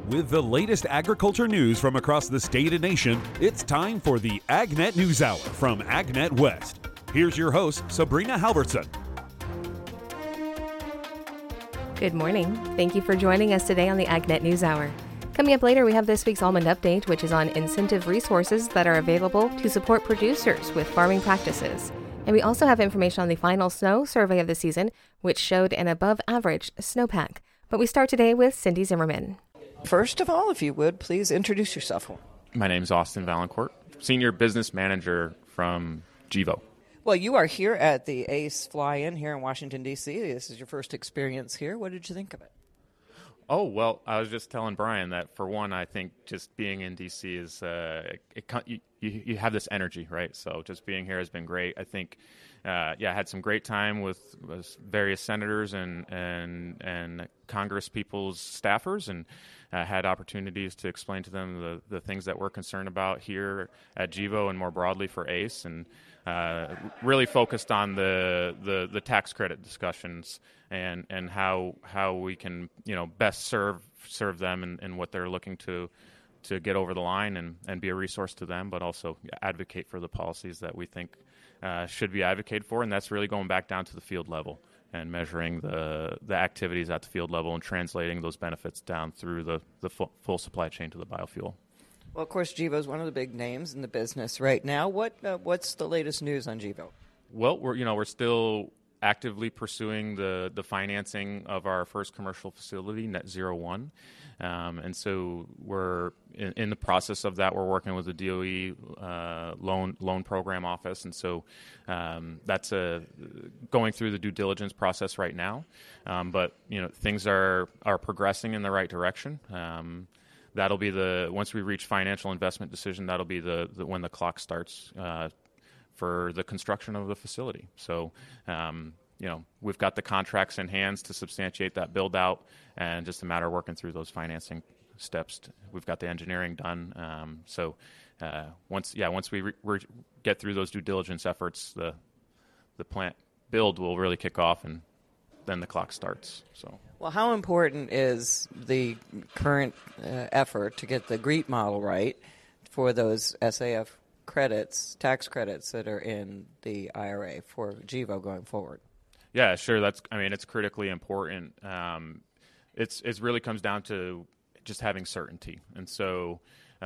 With the latest agriculture news from across the state and nation, it's time for the AgNet News Hour from AgNet West. Here's your host, Sabrina Halverson. Good morning. Thank you for joining us today on the AgNet News Hour. Coming up later, we have this week's Almond Update, which is on incentive resources that are available to support producers with farming practices. And we also have information on the final snow survey of the season, which showed an above-average snowpack. But we start today with Cindy Zimmerman. First of all, if you would, please introduce yourself. My name is Austin Valancourt, Senior Business Manager from GEVO. Well, you are here at the ACE Fly-In here in Washington, D.C. This is your first experience here. What did you think of it? Oh, well, I was just telling Brian that, for one, I think just being in D.C. is, you have this energy, right? So just being here has been great. I think, I had some great time with various senators and Congress people's staffers, and had opportunities to explain to them the things that we're concerned about here at GEVO and more broadly for ACE, and really focused on the tax credit discussions and how we can best serve them and what they're looking to get over the line and be a resource to them, but also advocate for the policies that we think should be advocated for, and that's really going back down to the field level and measuring the activities at the field level and translating those benefits down through the full supply chain to the biofuel. Well, of course, GEVO is one of the big names in the business right now. What's the latest news on GEVO? Well, we're still actively pursuing the financing of our first commercial facility, Net Zero 1. And so we're in the process of that. We're working with the DOE loan program office, and so that's going through the due diligence process right now. But things are progressing in the right direction. That'll be once we reach financial investment decision, that'll be the when the clock starts for the construction of the facility. So, we've got the contracts in hands to substantiate that build out, and just a matter of working through those financing steps. We've got the engineering done. Once we get through those due diligence efforts, the plant build will really kick off, and then the clock starts. So. Well, how important is the current effort to get the GREET model right for those SAF credits, tax credits that are in the IRA for GEVO going forward? Yeah, sure. It's critically important. It really comes down to just having certainty. And so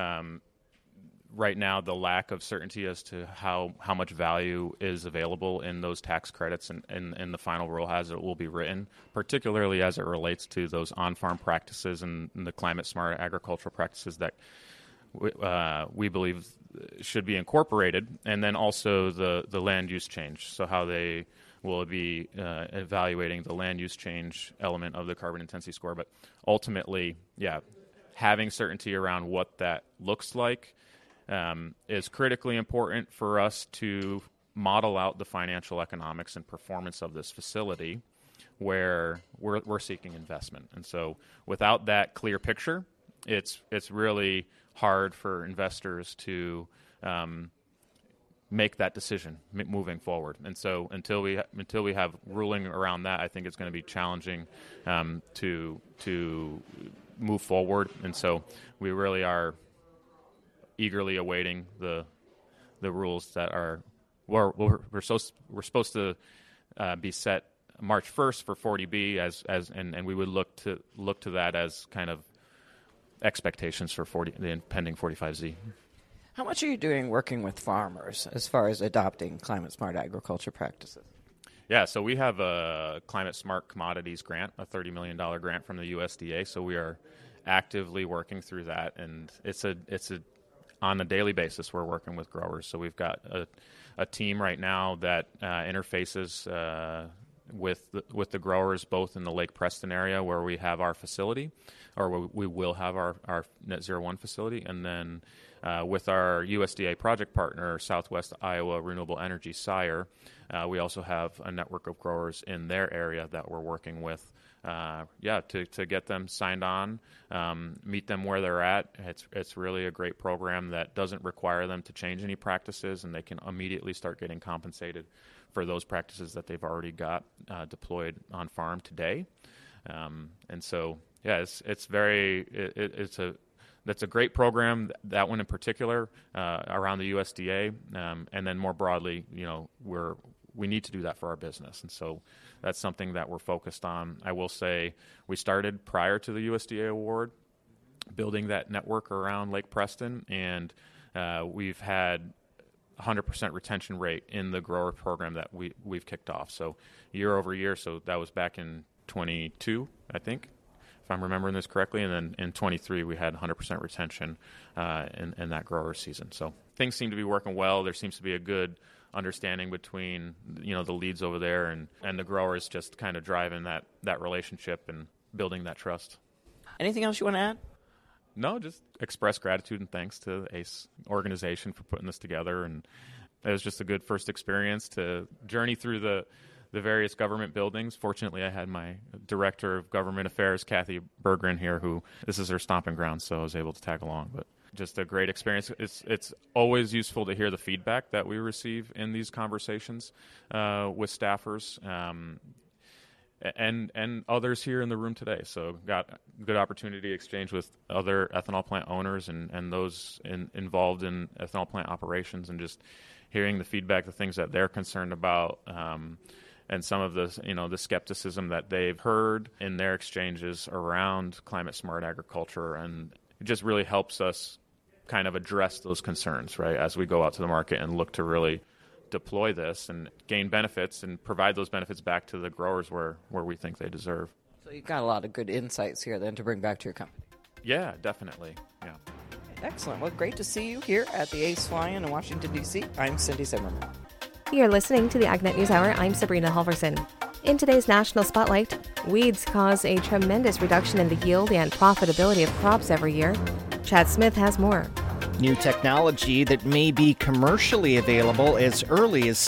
right now, the lack of certainty as to how much value is available in those tax credits and the final rule as it will be written, particularly as it relates to those on-farm practices and the climate-smart agricultural practices that we believe should be incorporated, and then also the land use change, so how they will be evaluating the land use change element of the carbon intensity score. But ultimately, having certainty around what that looks like is critically important for us to model out the financial economics and performance of this facility where we're seeking investment. And so without that clear picture, it's really hard for investors to make that decision moving forward. And so until we have ruling around that, I think it's going to be challenging to move forward. And so we really are eagerly awaiting the rules that we're supposed to be set March 1st for 40B and we would look to that as kind of expectations for the impending 45Z. How much are you doing working with farmers as far as adopting climate-smart agriculture practices? Yeah, so we have a Climate Smart Commodities grant, a $30 million grant from the USDA, so we are actively working through that, and it's on a daily basis we're working with growers. So we've got a team right now that interfaces with the growers both in the Lake Preston area where we have our facility, or we will have our Net Zero 1 facility, and then with our USDA project partner, Southwest Iowa Renewable Energy, SIRE, we also have a network of growers in their area that we're working with, to get them signed on, meet them where they're at. It's really a great program that doesn't require them to change any practices, and they can immediately start getting compensated for those practices that they've already got deployed on farm today. And so Yeah, that's a great program. That one in particular, around the USDA, and then more broadly, we need to do that for our business, and so that's something that we're focused on. I will say we started prior to the USDA award, building that network around Lake Preston, and we've had 100% retention rate in the grower program that we've kicked off. So year over year, so that was back in 22, I think, if I'm remembering this correctly, and then in 23 we had 100% retention in that grower season. So things seem to be working well. There seems to be a good understanding between the leads over there and the growers, just kind of driving that relationship and building that trust. Anything else you want to add? No, just express gratitude and thanks to the ACE organization for putting this together. And it was just a good first experience to journey through the various government buildings. Fortunately, I had my Director of Government Affairs, Kathy Berggren, here, who this is her stomping ground, so I was able to tag along. But just a great experience. It's always useful to hear the feedback that we receive in these conversations with staffers. And others here in the room today. So got a good opportunity to exchange with other ethanol plant owners and those involved in ethanol plant operations, and just hearing the feedback, the things that they're concerned about, and some of the skepticism that they've heard in their exchanges around climate smart agriculture. And it just really helps us kind of address those concerns, right, as we go out to the market and look to really deploy this and gain benefits and provide those benefits back to the growers where we think they deserve. So you've got a lot of good insights here then to bring back to your company. Yeah, definitely. Yeah. Excellent. Well, great to see you here at the ACE Fly-In Washington, D.C. I'm Cindy Zimmerman. You're listening to the AgNet News Hour. I'm Sabrina Halverson. In today's National Spotlight, weeds cause a tremendous reduction in the yield and profitability of crops every year. Chad Smith has more. New technology that may be commercially available as early as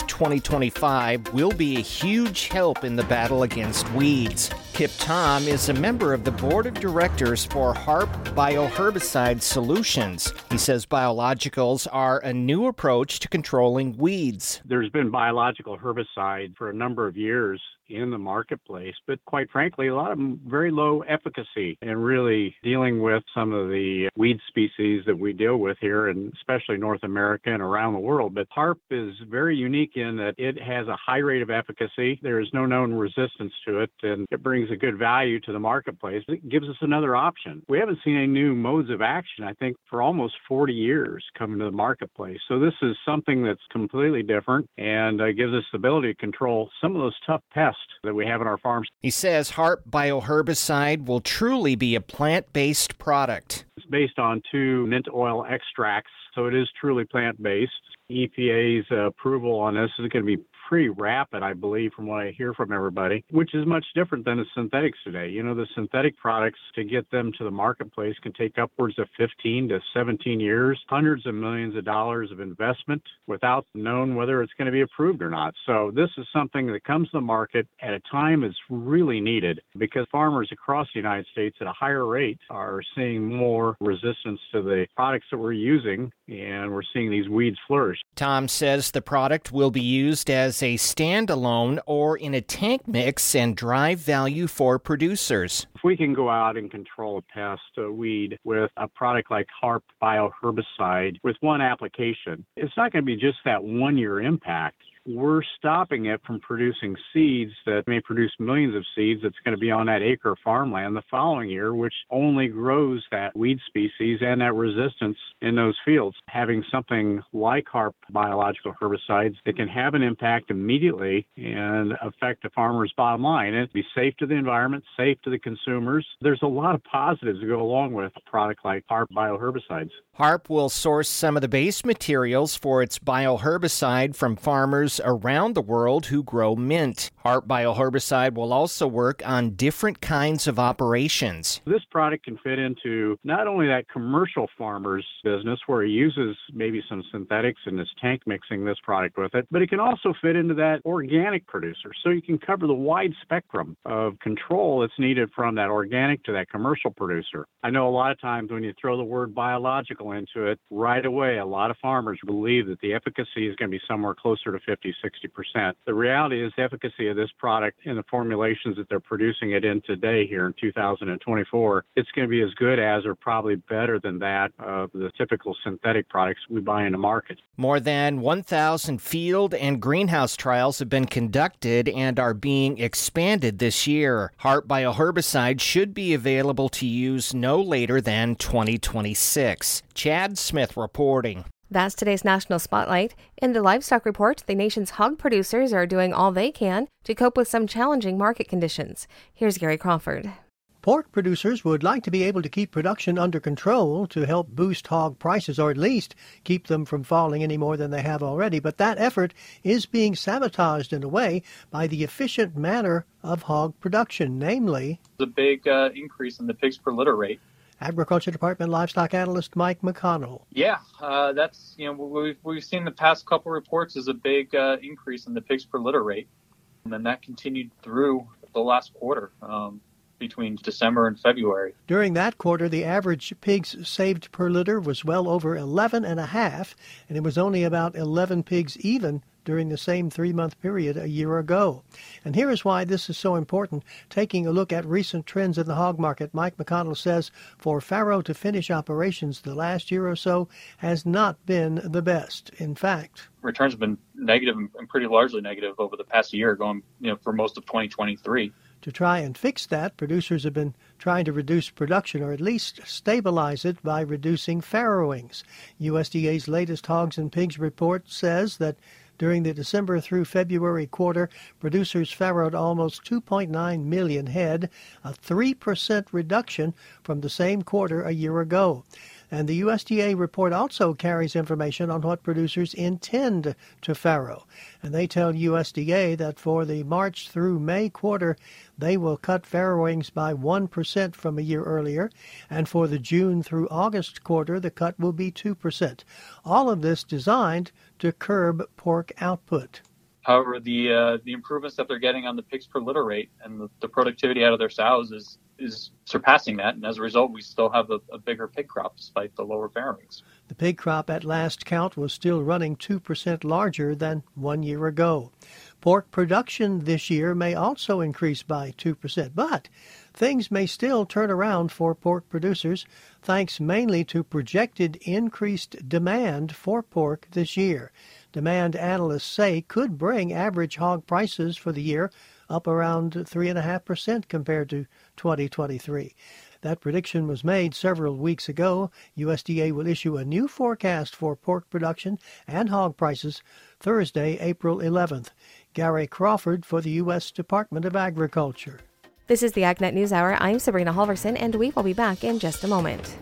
2025 will be a huge help in the battle against weeds. Kip Tom is a member of the board of directors for HARP Bioherbicide Solutions. He says biologicals are a new approach to controlling weeds. There's been biological herbicide for a number of years in the marketplace, but quite frankly, a lot of them very low efficacy in really dealing with some of the weed species that we deal with here, and especially North America and around the world. But HARP is very unique in that it has a high rate of efficacy. There is no known resistance to it, and it brings a good value to the marketplace. It gives us another option. We haven't seen any new modes of action, I think, for almost 40 years coming to the marketplace. So this is something that's completely different and gives us the ability to control some of those tough pests that we have in our farms. He says HARP Bioherbicide will truly be a plant-based product. It's based on 2 mint oil extracts, so it is truly plant-based. EPA's approval on this is going to be pretty rapid, I believe, from what I hear from everybody, which is much different than the synthetics today. The synthetic products, to get them to the marketplace, can take upwards of 15 to 17 years, hundreds of millions of dollars of investment without knowing whether it's going to be approved or not. So this is something that comes to the market at a time it's really needed, because farmers across the United States at a higher rate are seeing more resistance to the products that we're using, and we're seeing these weeds flourish. Tom says the product will be used as a standalone or in a tank mix and drive value for producers. If we can go out and control a pest, a weed, with a product like HARP Bioherbicide with one application, it's not going to be just that 1-year impact. We're stopping it from producing seeds that may produce millions of seeds that's going to be on that acre of farmland the following year, which only grows that weed species and that resistance in those fields. Having something like HARP biological herbicides that can have an impact immediately and affect the farmer's bottom line, and be safe to the environment, safe to the consumers. There's a lot of positives that go along with a product like HARP bioherbicides. HARP will source some of the base materials for its bioherbicide from farmers around the world who grow mint. HARP bioherbicide will also work on different kinds of operations. This product can fit into not only that commercial farmer's business where he uses maybe some synthetics and is tank mixing this product with it, but it can also fit into that organic producer. So you can cover the wide spectrum of control that's needed from that organic to that commercial producer. I know a lot of times when you throw the word biological into it, right away a lot of farmers believe that the efficacy is going to be somewhere closer to 50%. 50-60%. The reality is the efficacy of this product in the formulations that they're producing it in today here in 2024, it's going to be as good as or probably better than that of the typical synthetic products we buy in the market. More than 1,000 field and greenhouse trials have been conducted and are being expanded this year. HARP bioherbicide should be available to use no later than 2026. Chad Smith reporting. That's today's National Spotlight. In the Livestock Report, the nation's hog producers are doing all they can to cope with some challenging market conditions. Here's Gary Crawford. Pork producers would like to be able to keep production under control to help boost hog prices, or at least keep them from falling any more than they have already. But that effort is being sabotaged in a way by the efficient manner of hog production, namely the big increase in the pigs per litter rate. Agriculture Department livestock analyst Mike McConnell. Yeah, that's we've seen the past couple reports is a big increase in the pigs per litter rate, and then that continued through the last quarter. Between December and February. During that quarter, the average pigs saved per litter was well over 11.5, and it was only about 11 pigs even during the same 3-month period a year ago. And here is why this is so important. Taking a look at recent trends in the hog market, Mike McConnell says for farrow to finish operations the last year or so has not been the best. In fact, returns have been negative and pretty largely negative over the past year, going for most of 2023. To try and fix that, producers have been trying to reduce production, or at least stabilize it, by reducing farrowings. USDA's latest Hogs and Pigs report says that during the December through February quarter, producers farrowed almost 2.9 million head, a 3% reduction from the same quarter a year ago. And the USDA report also carries information on what producers intend to farrow. And they tell USDA that for the March through May quarter, they will cut farrowings by 1% from a year earlier. And for the June through August quarter, the cut will be 2%. All of this designed to curb pork output. However, the improvements that they're getting on the pigs per litter rate and the productivity out of their sows is surpassing that, and as a result, we still have a bigger pig crop despite the lower farrowings. The pig crop at last count was still running 2% larger than 1 year ago. Pork production this year may also increase by 2%, but things may still turn around for pork producers, thanks mainly to projected increased demand for pork this year. Demand analysts say could bring average hog prices for the year up around 3.5% compared to 2023. That prediction was made several weeks ago. USDA will issue a new forecast for pork production and hog prices Thursday, April 11th. Gary Crawford for the U.S. Department of Agriculture. This is the AgNet News Hour. I'm Sabrina Halverson, and we will be back in just a moment.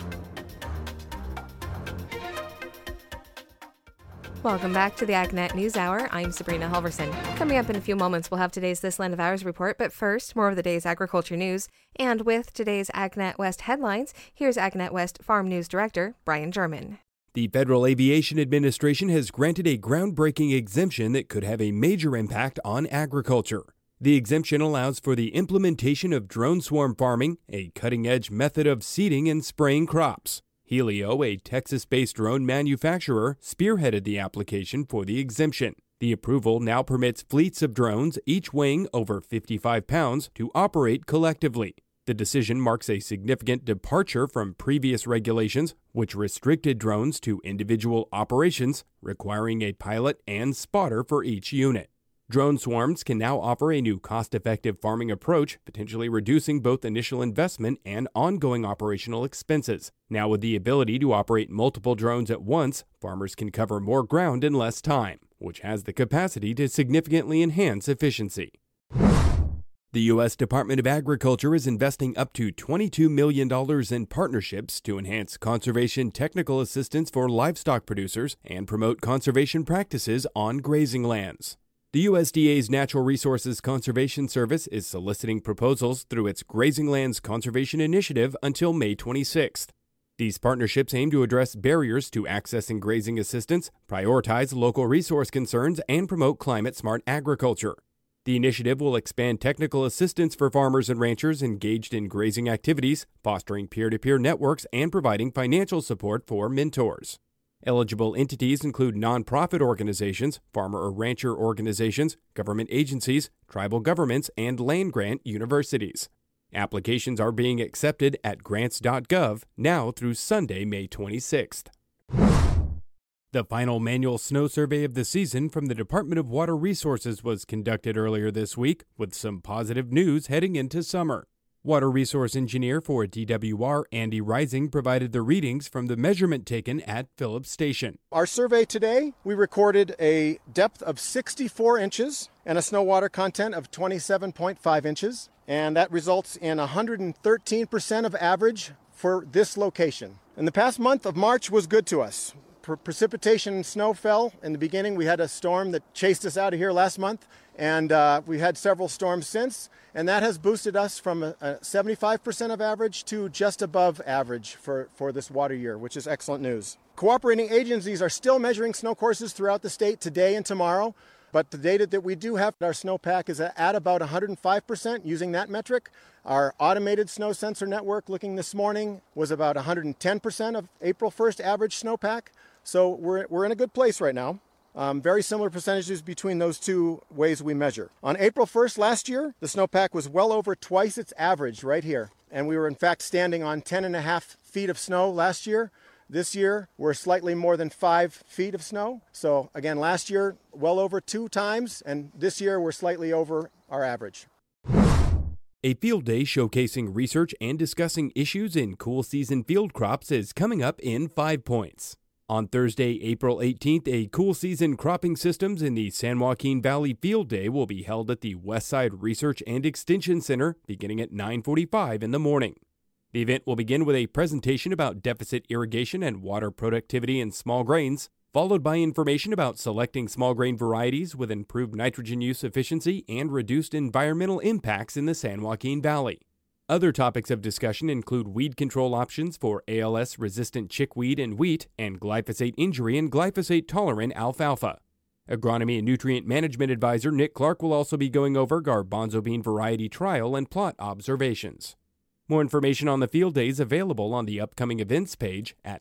Welcome back to the AgNet News Hour. I'm Sabrina Halverson. Coming up in a few moments, we'll have today's This Land of Ours report, but first, more of the day's agriculture news. And with today's AgNet West headlines, here's AgNet West Farm News Director Brian German. The Federal Aviation Administration has granted a groundbreaking exemption that could have a major impact on agriculture. The exemption allows for the implementation of drone swarm farming, a cutting-edge method of seeding and spraying crops. Helio, a Texas-based drone manufacturer, spearheaded the application for the exemption. The approval now permits fleets of drones, each weighing over 55 pounds, to operate collectively. The decision marks a significant departure from previous regulations, which restricted drones to individual operations, requiring a pilot and spotter for each unit. Drone swarms can now offer a new cost-effective farming approach, potentially reducing both initial investment and ongoing operational expenses. Now, with the ability to operate multiple drones at once, farmers can cover more ground in less time, which has the capacity to significantly enhance efficiency. The U.S. Department of Agriculture is investing up to $22 million in partnerships to enhance conservation technical assistance for livestock producers and promote conservation practices on grazing lands. The USDA's Natural Resources Conservation Service is soliciting proposals through its Grazing Lands Conservation Initiative until May 26th. These partnerships aim to address barriers to accessing grazing assistance, prioritize local resource concerns, and promote climate-smart agriculture. The initiative will expand technical assistance for farmers and ranchers engaged in grazing activities, fostering peer-to-peer networks, and providing financial support for mentors. Eligible entities include nonprofit organizations, farmer or rancher organizations, government agencies, tribal governments, and land-grant universities. Applications are being accepted at grants.gov now through Sunday, May 26th. The final manual snow survey of the season from the Department of Water Resources was conducted earlier this week, with some positive news heading into summer. Water Resource Engineer for DWR, Andy Rising, provided the readings from the measurement taken at Phillips Station. Our survey today, we recorded a depth of 64 inches and a snow water content of 27.5 inches, and that results in 113% of average for this location. And the past month of March was good to us. Precipitation and snow fell. In the beginning, we had a storm that chased us out of here last month, and we had several storms since, and that has boosted us from a 75% of average to just above average for this water year, which is excellent news. Cooperating agencies are still measuring snow courses throughout the state today and tomorrow, but the data that we do have, our snowpack is at about 105% using that metric. Our automated snow sensor network looking this morning was about 110% of April 1st average snowpack. So we're in a good place right now. Very similar percentages between those two ways we measure. On April 1st last year, the snowpack was well over twice its average right here. And we were in fact standing on 10.5 feet of snow last year. This year, we're slightly more than 5 feet of snow. So again, last year, well over 2 times, and this year we're slightly over our average. A field day showcasing research and discussing issues in cool season field crops is coming up in 5 Points. On Thursday, April 18th, a Cool Season Cropping Systems in the San Joaquin Valley Field Day will be held at the Westside Research and Extension Center beginning at 9:45 in the morning. The event will begin with a presentation about deficit irrigation and water productivity in small grains, followed by information about selecting small grain varieties with improved nitrogen use efficiency and reduced environmental impacts in the San Joaquin Valley. Other topics of discussion include weed control options for ALS-resistant chickweed in wheat and glyphosate injury in glyphosate-tolerant alfalfa. Agronomy and Nutrient Management Advisor Nick Clark will also be going over garbanzo bean variety trial and plot observations. More information on the field days available on the upcoming events page at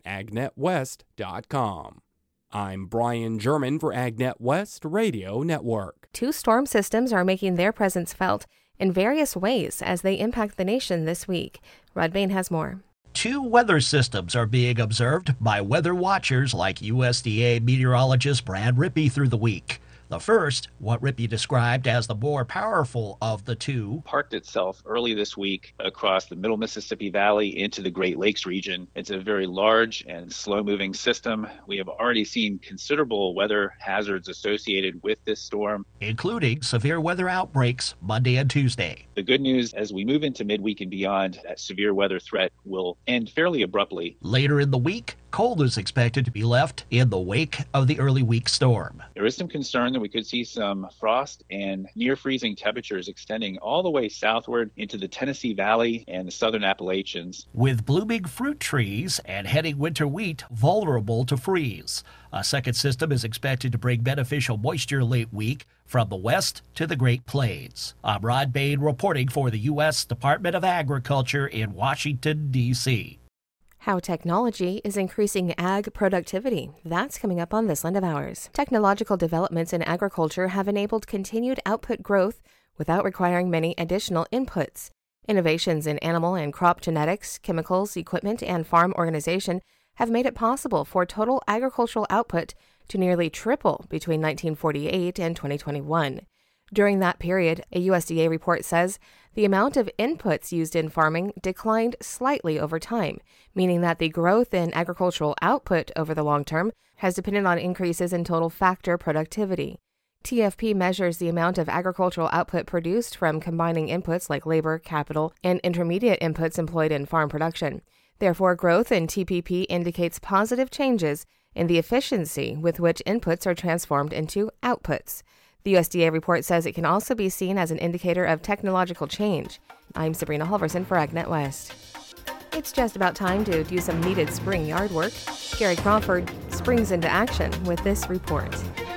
agnetwest.com. I'm Brian German for AgNet West Radio Network. 2 storm systems are making their presence felt in various ways as they impact the nation this week. Rod Bain has more. 2 weather systems are being observed by weather watchers like USDA meteorologist Brad Rippey through the week. The first, what Rippey described as the more powerful of the 2, parked itself early this week across the middle Mississippi Valley into the Great Lakes region. It's a very large and slow-moving system. We have already seen considerable weather hazards associated with this storm, including severe weather outbreaks Monday and Tuesday. The good news, as we move into midweek and beyond, that severe weather threat will end fairly abruptly. Later in the week, cold is expected to be left in the wake of the early week storm. There is some concern that we could see some frost and near freezing temperatures extending all the way southward into the Tennessee Valley and the southern Appalachians. With blooming fruit trees and heading winter wheat vulnerable to freeze. A second system is expected to bring beneficial moisture late week from the west to the Great Plains. I'm Rod Bain reporting for the U.S. Department of Agriculture in Washington, D.C. How technology is increasing ag productivity. That's coming up on This Land of Ours. Technological developments in agriculture have enabled continued output growth without requiring many additional inputs. Innovations in animal and crop genetics, chemicals, equipment, and farm organization have made it possible for total agricultural output to nearly triple between 1948 and 2021. During that period, a USDA report says the amount of inputs used in farming declined slightly over time, meaning that the growth in agricultural output over the long term has depended on increases in total factor productivity. TFP measures the amount of agricultural output produced from combining inputs like labor, capital, and intermediate inputs employed in farm production. Therefore, growth in TPP indicates positive changes in the efficiency with which inputs are transformed into outputs. The USDA report says it can also be seen as an indicator of technological change. I'm Sabrina Halverson for AgNet West. It's just about time to do some needed spring yard work. Gary Crawford springs into action with this report.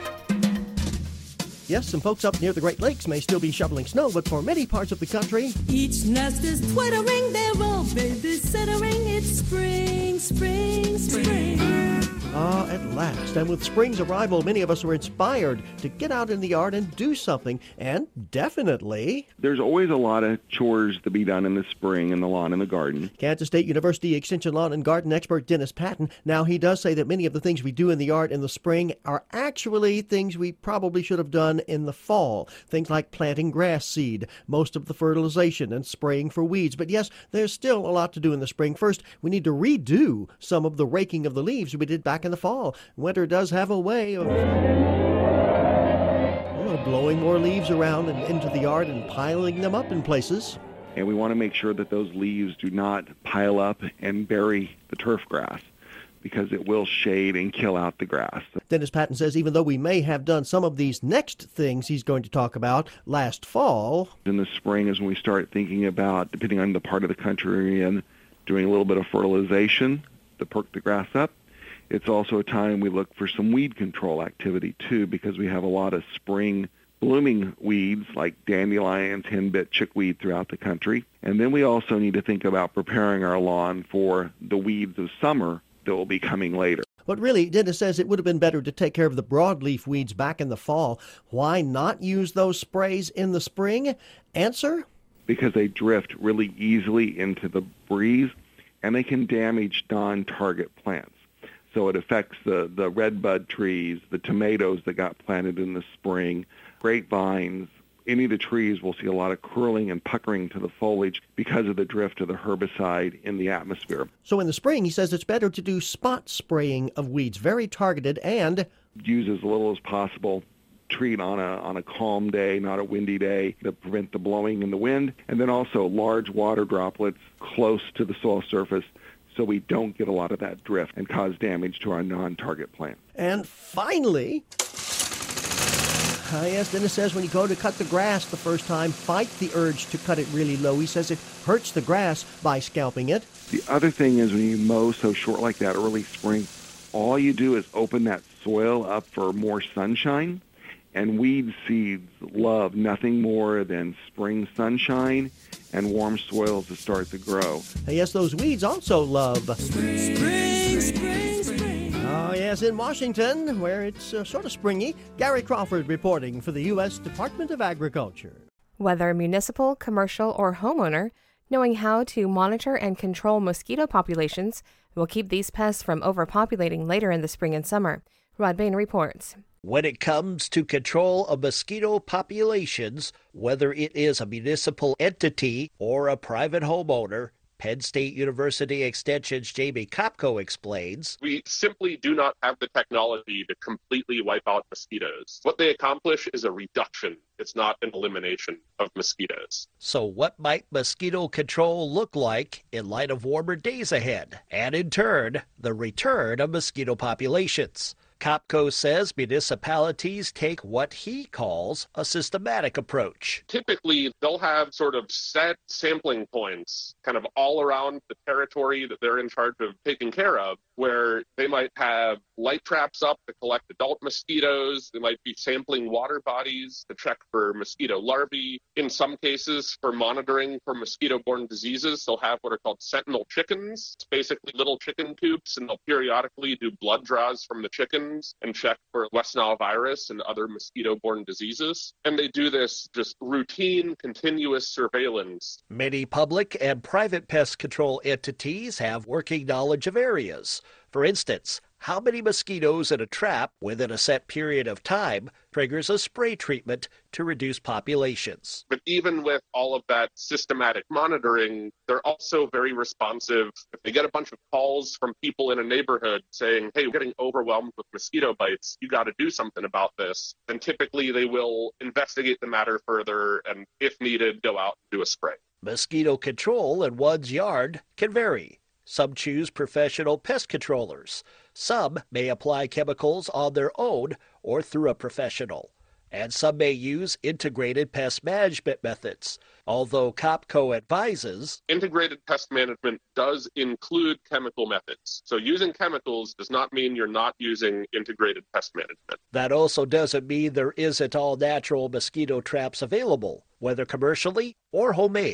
Yes, some folks up near the Great Lakes may still be shoveling snow, but for many parts of the country, each nest is twittering, they're all babysitting. It's spring, spring, spring. At last, and with spring's arrival, many of us are inspired to get out in the yard and do something, and definitely... There's always a lot of chores to be done in the spring in the lawn and the garden. Kansas State University Extension Lawn and Garden expert Dennis Patton. Now, he does say that many of the things we do in the yard in the spring are actually things we probably should have done in the fall. Things like planting grass seed, most of the fertilization, and spraying for weeds. But yes, there's still a lot to do in the spring. First, we need to redo some of the raking of the leaves we did back in the fall. Winter does have a way of blowing more leaves around and into the yard and piling them up in places. And we want to make sure that those leaves do not pile up and bury the turf grass, because it will shade and kill out the grass. Dennis Patton says even though we may have done some of these next things he's going to talk about last fall, in the spring is when we start thinking about, depending on the part of the country we're in, doing a little bit of fertilization to perk the grass up. It's also a time we look for some weed control activity, too, because we have a lot of spring blooming weeds like dandelions, henbit, chickweed throughout the country. And then we also need to think about preparing our lawn for the weeds of summer that will be coming later. But really, Dennis says it would have been better to take care of the broadleaf weeds back in the fall. Why not use those sprays in the spring? Answer? Because they drift really easily into the breeze, and they can damage non-target plants. So it affects the redbud trees, the tomatoes that got planted in the spring, grapevines. Any of the trees will see a lot of curling and puckering to the foliage because of the drift of the herbicide in the atmosphere. So in the spring, he says it's better to do spot spraying of weeds, very targeted, and use as little as possible. Treat on a calm day, not a windy day, to prevent the blowing in the wind, and then also large water droplets close to the soil surface, so we don't get a lot of that drift and cause damage to our non-target plant. And finally, yes, Dennis says when you go to cut the grass the first time, fight the urge to cut it really low. He says it hurts the grass by scalping it. The other thing is when you mow so short like that early spring, all you do is open that soil up for more sunshine. And weed seeds love nothing more than spring sunshine and warm soils to start to grow. And yes, those weeds also love spring. Oh, yes, in Washington, where it's sort of springy, Gary Crawford reporting for the U.S. Department of Agriculture. Whether municipal, commercial, or homeowner, knowing how to monitor and control mosquito populations will keep these pests from overpopulating later in the spring and summer. Rod Bain reports. When it comes to control of mosquito populations, whether it is a municipal entity or a private homeowner, Penn State University Extension's Jamie Kopko explains. We simply do not have the technology to completely wipe out mosquitoes. What they accomplish is a reduction. It's not an elimination of mosquitoes. So what might mosquito control look like in light of warmer days ahead? And in turn, the return of mosquito populations. Kopko says municipalities take what he calls a systematic approach. Typically, they'll have sort of set sampling points kind of all around the territory that they're in charge of taking care of, where they might have light traps up to collect adult mosquitoes. They might be sampling water bodies to check for mosquito larvae. In some cases, for monitoring for mosquito-borne diseases, they'll have what are called sentinel chickens. It's basically little chicken coops, and they'll periodically do blood draws from the chickens and check for West Nile virus and other mosquito-borne diseases. And they do this just routine, continuous surveillance. Many public and private pest control entities have working knowledge of areas. For instance, how many mosquitoes in a trap within a set period of time triggers a spray treatment to reduce populations. But even with all of that systematic monitoring, they're also very responsive. If they get a bunch of calls from people in a neighborhood saying, hey, we're getting overwhelmed with mosquito bites, you got to do something about this, then typically they will investigate the matter further and, if needed, go out and do a spray. Mosquito control in one's yard can vary. Some choose professional pest controllers. Some may apply chemicals on their own or through a professional. And some may use integrated pest management methods. Although Kopko advises, integrated pest management does include chemical methods. So using chemicals does not mean you're not using integrated pest management. That also doesn't mean there isn't all natural mosquito traps available, whether commercially or homemade.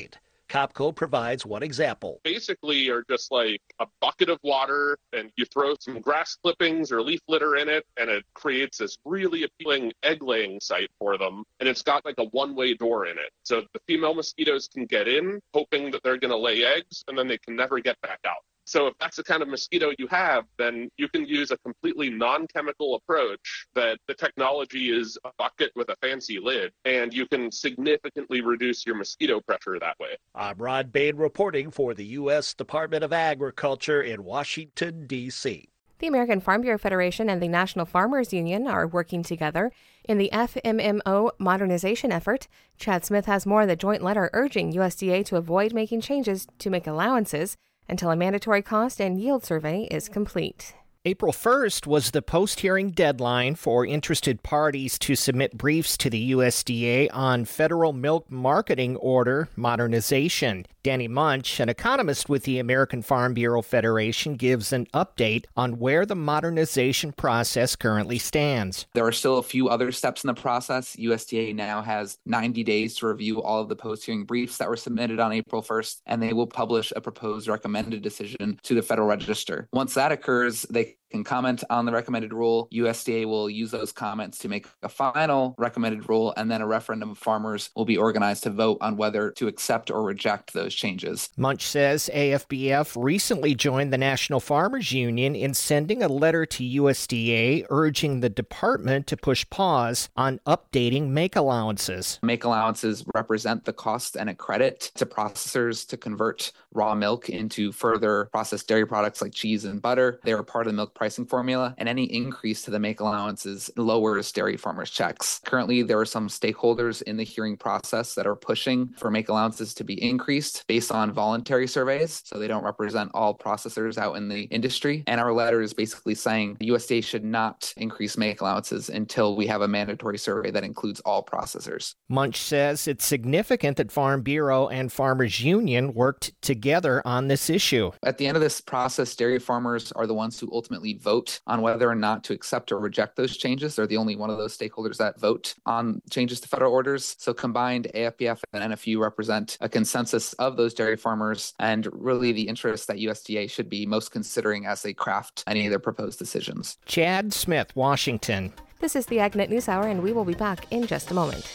Copco provides one example. Basically are just like a bucket of water, and you throw some grass clippings or leaf litter in it, and it creates this really appealing egg-laying site for them. And it's got like a one-way door in it. So the female mosquitoes can get in, hoping that they're going to lay eggs, and then they can never get back out. So if that's the kind of mosquito you have, then you can use a completely non-chemical approach that the technology is a bucket with a fancy lid, and you can significantly reduce your mosquito pressure that way. I'm Rod Bain reporting for the U.S. Department of Agriculture in Washington, D.C. The American Farm Bureau Federation and the National Farmers Union are working together in the FMMO modernization effort. Chad Smith has more of the joint letter urging USDA to avoid making changes to make allowances until a mandatory cost and yield survey is complete. April 1st was the post-hearing deadline for interested parties to submit briefs to the USDA on federal milk marketing order modernization. Danny Munch, an economist with the American Farm Bureau Federation, gives an update on where the modernization process currently stands. There are still a few other steps in the process. USDA now has 90 days to review all of the post-hearing briefs that were submitted on April 1st, and they will publish a proposed recommended decision to the Federal Register. Once that occurs, they can comment on the recommended rule. USDA will use those comments to make a final recommended rule, and then a referendum of farmers will be organized to vote on whether to accept or reject those changes. Munch says AFBF recently joined the National Farmers Union in sending a letter to USDA urging the department to push pause on updating make allowances. Make allowances represent the cost and a credit to processors to convert raw milk into further processed dairy products like cheese and butter. They are part of the milk pricing formula, and any increase to the make allowances lowers dairy farmers' checks. Currently, there are some stakeholders in the hearing process that are pushing for make allowances to be increased based on voluntary surveys, so they don't represent all processors out in the industry. And our letter is basically saying the USDA should not increase make allowances until we have a mandatory survey that includes all processors. Munch says it's significant that Farm Bureau and Farmers Union worked together on this issue. At the end of this process, dairy farmers are the ones who ultimately vote on whether or not to accept or reject those changes. They're the only one of those stakeholders that vote on changes to federal orders. So combined, AFBF and NFU represent a consensus of those dairy farmers and really the interests that USDA should be most considering as they craft any of their proposed decisions. Chad Smith, Washington. This is the AgNet News Hour, and we will be back in just a moment.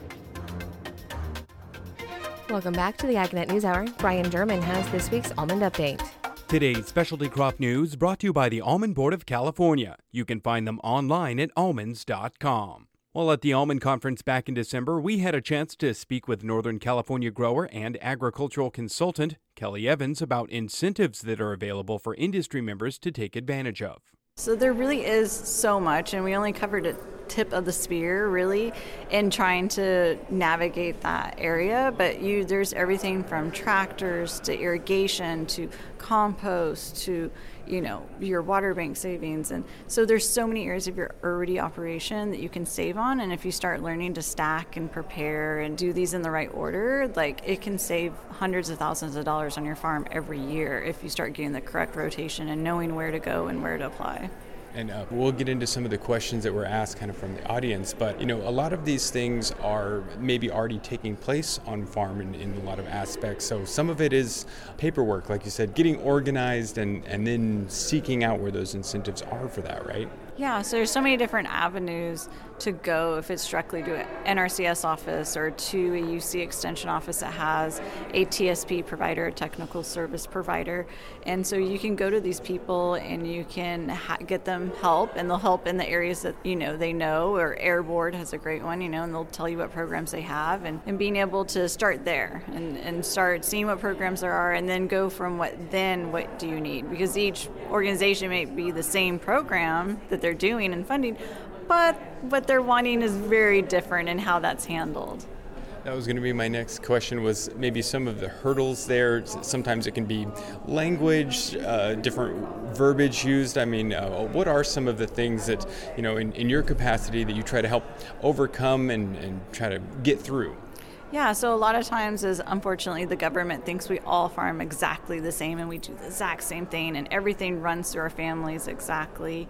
Welcome back to the AgNet News Hour. Brian German has this week's Almond Update. Today's specialty crop news brought to you by the Almond Board of California. You can find them online at almonds.com. While at the Almond Conference back in December, we had a chance to speak with Northern California grower and agricultural consultant Kelly Evans about incentives that are available for industry members to take advantage of. So there really is so much, and we only covered a tip of the spear, really, in trying to navigate that area. But there's everything from tractors to irrigation to compost to, your water bank savings. And so there's so many areas of your already operation that you can save on. And if you start learning to stack and prepare and do these in the right order, it can save hundreds of thousands of dollars on your farm every year if you start getting the correct rotation and knowing where to go and where to apply. And we'll get into some of the questions that were asked kind of from the audience, but a lot of these things are maybe already taking place on farm in a lot of aspects. So some of it is paperwork, like you said, getting organized and then seeking out where those incentives are for that, right? Yeah, so there's so many different avenues to go if it's directly to an NRCS office or to a UC extension office that has a TSP provider, a technical service provider. And so you can go to these people and you can get them help, and they'll help in the areas that they know, or Air Board has a great one, and they'll tell you what programs they have, and being able to start there and start seeing what programs there are, and then go from what do you need? Because each organization may be the same program that they're doing and funding, but what they're wanting is very different in how that's handled. That was going to be my next question, was maybe some of the hurdles there. Sometimes it can be language, different verbiage used. I mean, what are some of the things that, in your capacity that you try to help overcome and try to get through? Yeah, so a lot of times is, unfortunately, the government thinks we all farm exactly the same and we do the exact same thing and everything runs through our families exactly.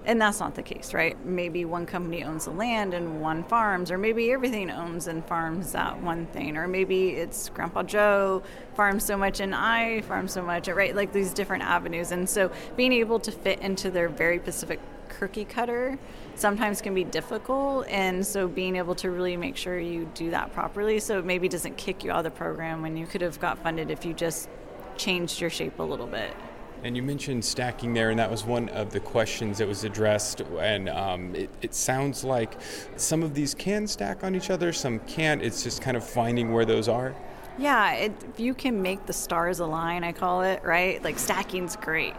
And that's not the case, right? Maybe one company owns the land and one farms, or maybe everything owns and farms that one thing, or maybe it's Grandpa Joe farms so much and I farm so much, right? Like these different avenues. And so being able to fit into their very specific cookie cutter sometimes can be difficult, and so being able to really make sure you do that properly so it maybe doesn't kick you out of the program when you could have got funded if you just changed your shape a little bit. And you mentioned stacking there, and that was one of the questions that was addressed. And it sounds like some of these can stack on each other, some can't. It's just kind of finding where those are. Yeah, if you can make the stars align, I call it, right? Like stacking's great,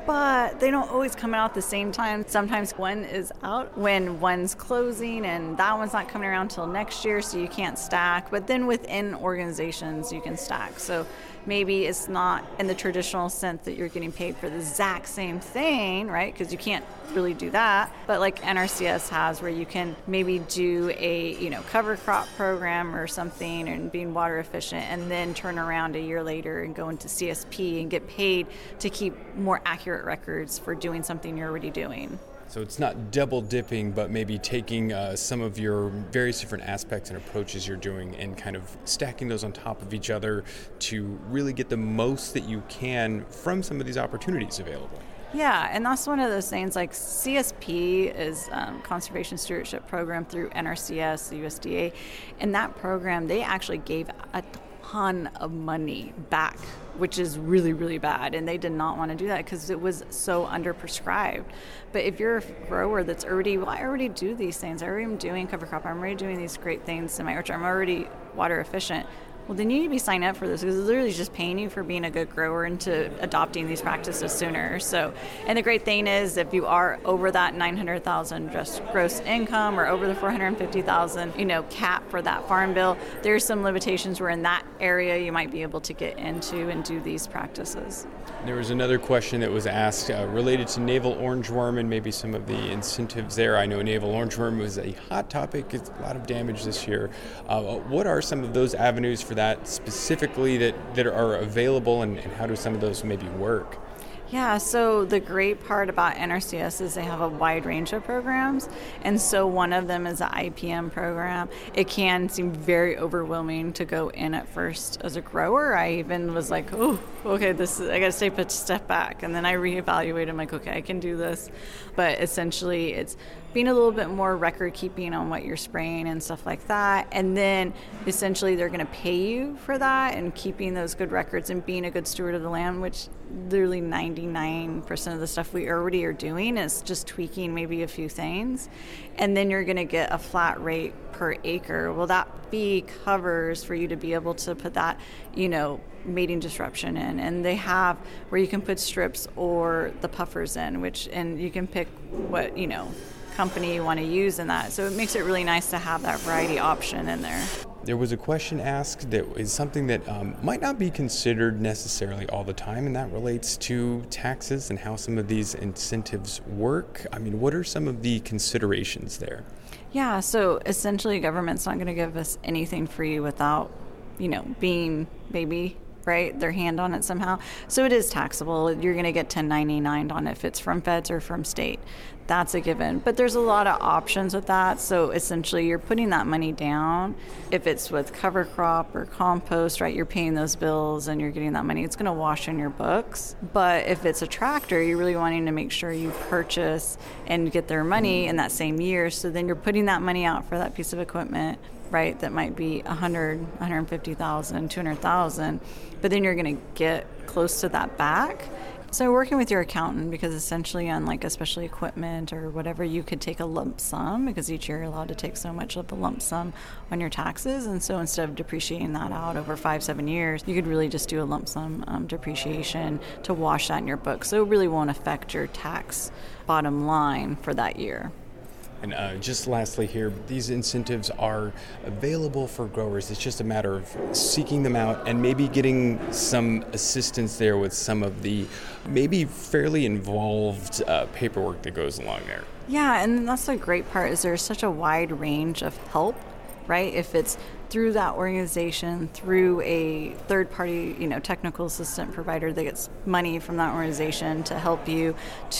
but they don't always come out at the same time. Sometimes one is out when one's closing and that one's not coming around till next year, so you can't stack. But then within organizations, you can stack. So maybe it's not in the traditional sense that you're getting paid for the exact same thing, right? Because you can't really do that. But like NRCS has, where you can maybe do a cover crop program or something and being water efficient, and then turn around a year later and go into CSP and get paid to keep more accurate records for doing something you're already doing. So it's not double dipping, but maybe taking some of your various different aspects and approaches you're doing and kind of stacking those on top of each other to really get the most that you can from some of these opportunities available. Yeah, and that's one of those things. Like CSP is Conservation Stewardship Program through NRCS, the USDA. And that program, they actually gave a ton of money back, which is really, really bad. And they did not want to do that because it was so underprescribed. But if you're a grower that's already, I already do these things. I already am doing cover crop. I'm already doing these great things in my orchard. I'm already water efficient. Well, then you need to be signed up for this, because it's literally just paying you for being a good grower into adopting these practices sooner. So, and the great thing is, if you are over that 900,000 just gross income, or over the 450,000, cap for that farm bill, there's some limitations where in that area you might be able to get into and do these practices. There was another question that was asked related to navel orangeworm and maybe some of the incentives there. I know navel orangeworm was a hot topic. It's a lot of damage this year. What are some of those avenues for that specifically that are available, and how do some of those maybe work? Yeah, so the great part about NRCS is they have a wide range of programs, and so one of them is the IPM program. It can seem very overwhelming to go in at first as a grower. I even was like, oh, okay, I got to take a step back, and then I reevaluated. I'm like, okay, I can do this. But essentially, it's being a little bit more record keeping on what you're spraying and stuff like that, and then essentially they're going to pay you for that and keeping those good records and being a good steward of the land, which literally 99% of the stuff we already are doing is just tweaking maybe a few things, and then you're going to get a flat rate per acre. Well, that fee covers for you to be able to put that, mating disruption in, and they have where you can put strips or the puffers in, and you can pick what company you want to use in that. So it makes it really nice to have that variety option in there. There was a question asked that is something that might not be considered necessarily all the time, and that relates to taxes and how some of these incentives work. I mean, what are some of the considerations there? Yeah, so essentially government's not going to give us anything free without, being maybe right, their hand on it somehow. So it is taxable. You're going to get 1099 on it if it's from feds or from state. That's a given. But there's a lot of options with that. So essentially you're putting that money down. If it's with cover crop or compost, right, you're paying those bills and you're getting that money. It's going to wash in your books. But if it's a tractor, you're really wanting to make sure you purchase and get their money in that same year. So then you're putting that money out for that piece of equipment, right, that might be 100, 150,000, 200,000, but then you're going to get close to that back. So working with your accountant, because essentially on like especially equipment or whatever, you could take a lump sum, because each year you're allowed to take so much of a lump sum on your taxes. And so instead of depreciating that out over 5-7 years, you could really just do a lump sum depreciation to wash that in your book. So it really won't affect your tax bottom line for that year. And just lastly here, these incentives are available for growers. It's just a matter of seeking them out and maybe getting some assistance there with some of the maybe fairly involved paperwork that goes along there. Yeah, and that's the great part is there's such a wide range of help, right? If it's through that organization, through a third-party, technical assistant provider that gets money from that organization to help you,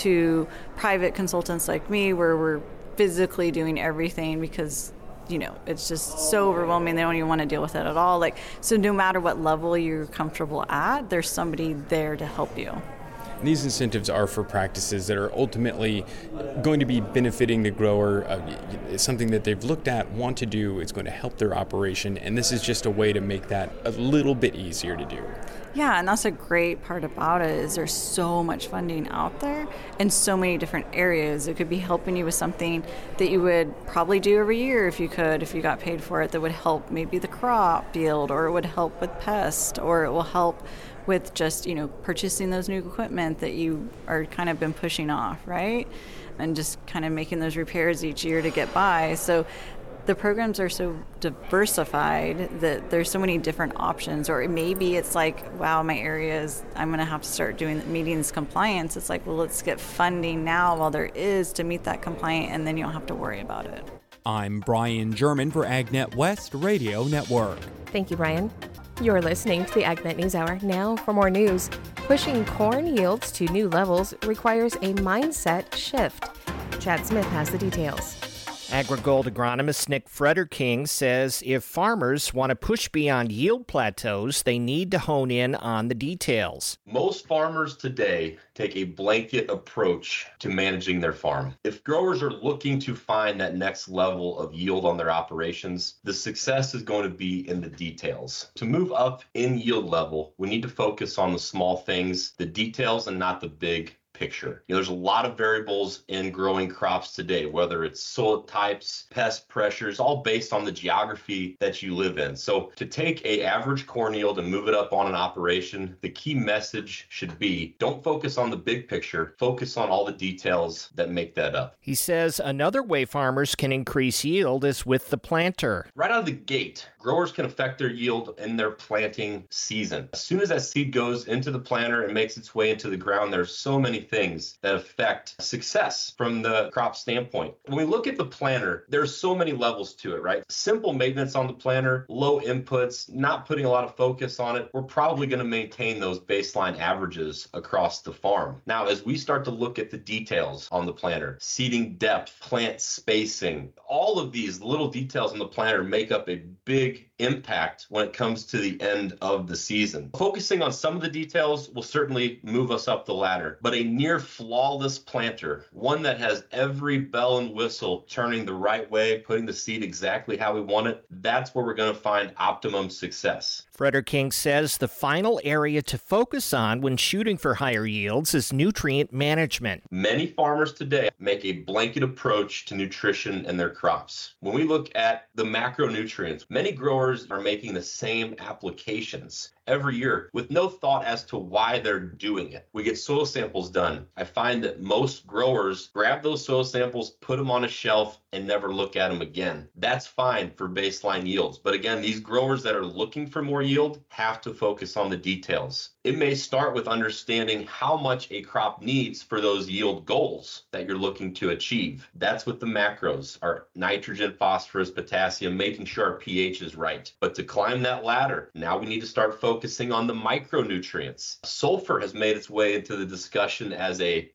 to private consultants like me, where we're physically doing everything because it's just so overwhelming. They don't even want to deal with it at all. So no matter what level you're comfortable at, there's somebody there to help you. These incentives are for practices that are ultimately going to be benefiting the grower. It's something that they've looked at, want to do. It's going to help their operation, and this is just a way to make that a little bit easier to do. Yeah, and that's a great part about it is there's so much funding out there in so many different areas. It could be helping you with something that you would probably do every year if you got paid for it, that would help maybe the crop yield, or it would help with pest, or it will help with just, purchasing those new equipment that you are kind of been pushing off, right? And just kind of making those repairs each year to get by. So the programs are so diversified that there's so many different options. Or maybe it's like, wow, my area is, I'm going to have to start meeting this compliance. It's like, well, let's get funding now while there is to meet that compliant, and then you don't have to worry about it. I'm Brian German for AgNet West Radio Network. Thank you, Brian. You're listening to the AgNet News Hour. Now for more news. Pushing corn yields to new levels requires a mindset shift. Chad Smith has the details. AgriGold agronomist Nick Frederking says if farmers want to push beyond yield plateaus, they need to hone in on the details. Most farmers today take a blanket approach to managing their farm. If growers are looking to find that next level of yield on their operations, the success is going to be in the details. To move up in yield level, we need to focus on the small things, the details, and not the big picture. There's a lot of variables in growing crops today, whether it's soil types, pest pressures, all based on the geography that you live in. So to take an average corn yield and move it up on an operation, the key message should be, don't focus on the big picture, focus on all the details that make that up. He says another way farmers can increase yield is with the planter. Right out of the gate, growers can affect their yield in their planting season. As soon as that seed goes into the planter and makes its way into the ground, there's so many things that affect success from the crop standpoint. When we look at the planter, there's so many levels to it, right? Simple maintenance on the planter, low inputs, not putting a lot of focus on it. We're probably going to maintain those baseline averages across the farm. Now, as we start to look at the details on the planter, seeding depth, plant spacing, all of these little details on the planter make up a big impact when it comes to the end of the season. Focusing on some of the details will certainly move us up the ladder, but a near flawless planter, one that has every bell and whistle turning the right way, putting the seed exactly how we want it, that's where we're going to find optimum success. Frederking says the final area to focus on when shooting for higher yields is nutrient management. Many farmers today make a blanket approach to nutrition in their crops. When we look at the macronutrients, many growers are making the same applications every year with no thought as to why they're doing it. We get soil samples done. I find that most growers grab those soil samples, put them on a shelf, and never look at them again. That's fine for baseline yields. But again, these growers that are looking for more yield have to focus on the details. It may start with understanding how much a crop needs for those yield goals that you're looking to achieve. That's what the macros are: nitrogen, phosphorus, potassium, making sure our pH is right. But to climb that ladder, now we need to start focusing on the micronutrients. Sulfur has made its way into the discussion as a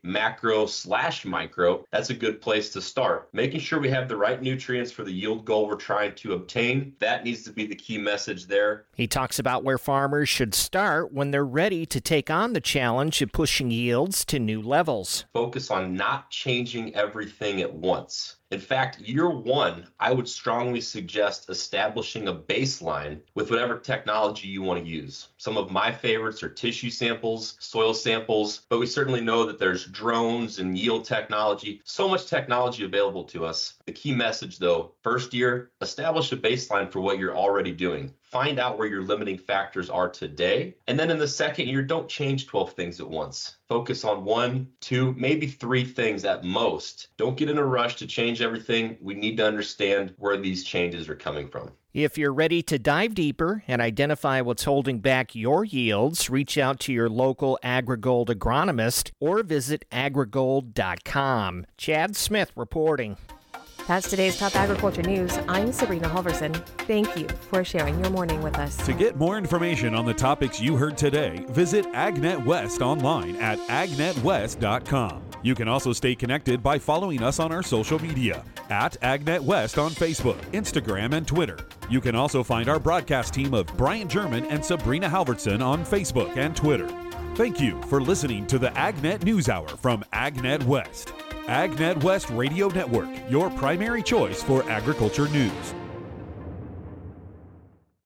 macro/micro. That's a good place to start. Making sure we have the right nutrients for the yield goal we're trying to obtain, that needs to be the key message there. He talks about where farmers should start when they're ready to take on the challenge of pushing yields to new levels. Focus on not changing everything at once. In fact, year one, I would strongly suggest establishing a baseline with whatever technology you want to use. Some of my favorites are tissue samples, soil samples, but we certainly know that there's drones and yield technology, so much technology available to us. The key message though, first year, establish a baseline for what you're already doing. Find out where your limiting factors are today. And then in the second year, don't change 12 things at once. Focus on 1, 2, maybe 3 things at most. Don't get in a rush to change everything. We need to understand where these changes are coming from. If you're ready to dive deeper and identify what's holding back your yields, reach out to your local AgriGold agronomist or visit agrigold.com. Chad Smith reporting. That's today's top agriculture news. I'm Sabrina Halverson. Thank you for sharing your morning with us. To get more information on the topics you heard today, visit AgNet West online at agnetwest.com. You can also stay connected by following us on our social media at AgNet West on Facebook, Instagram, and Twitter. You can also find our broadcast team of Brian German and Sabrina Halverson on Facebook and Twitter. Thank you for listening to the AgNet News Hour from AgNet West. AgNet West Radio Network, your primary choice for agriculture news.